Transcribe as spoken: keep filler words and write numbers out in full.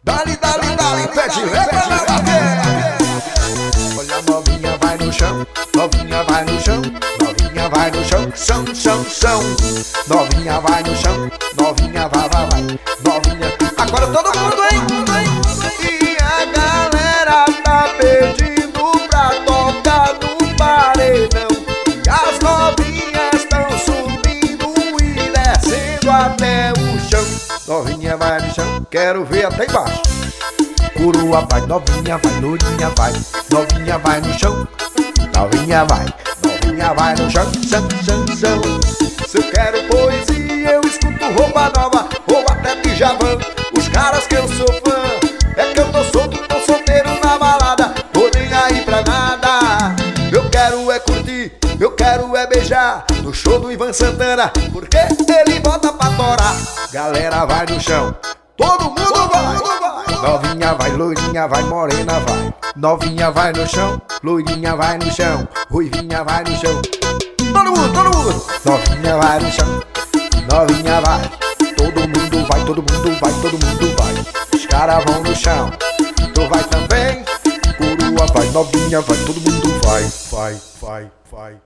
Dali, dali, dali, pede letra na bater. Olha a novinha vai no chão, novinha vai no chão, novinha vai no chão, chão, chão, chão. Novinha vai no chão, novinha vai, vai, vai, novinha. Agora todo mundo, hein? E a galera tá pedindo pra tocar no paredão. E as novinhas tão subindo e descendo até o chão. Novinha vai no chão, quero ver até embaixo. Curua vai, novinha vai, lourinha vai, novinha vai no chão, novinha vai, novinha vai no chão, chão, chão, chão. Se eu quero poesia, eu escuto roupa nova, ou até Djavan. Os caras que eu sou fã, é que eu tô solto, tô solteiro na balada, tô nem aí pra nada. Eu quero é curtir, eu quero é beijar, no show do Ivan Santana, porque ele bota pra torar. Galera vai no chão, todo mundo vai. Novinha vai, loirinha vai, morena vai. Novinha vai no chão, loirinha vai no chão, ruivinha vai no chão. Todo mundo, todo mundo. Novinha vai no chão, novinha vai. Todo mundo vai, todo mundo vai, todo mundo vai. Os caras vão no chão, tu vai também. Curua vai, novinha vai, todo mundo vai. Vai, vai, vai.